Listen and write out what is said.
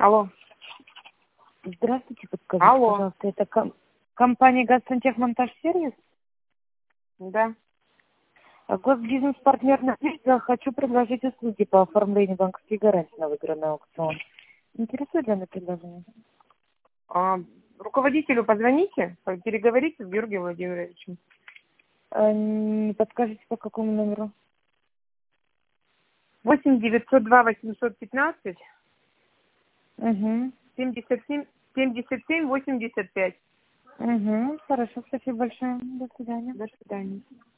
Алло. Здравствуйте, подскажите, Алло. пожалуйста, это компания «Газсантехмонтаж-сервис»? Да. Госбизнес-партнер на связи. Хочу предложить услуги по оформлению банковской гарантии на выигранный аукцион. Интересует данное предложение? Руководителю позвоните, переговорите с Георгием Владимировичем. Не подскажите, по какому номеру? 8-902-815 Угу. 77-85. Угу. Хорошо, спасибо большое. До свидания. До свидания.